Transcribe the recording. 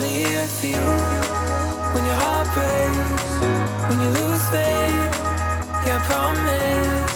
only here for you. When your heart breaks, when you lose faith, yeah, I promise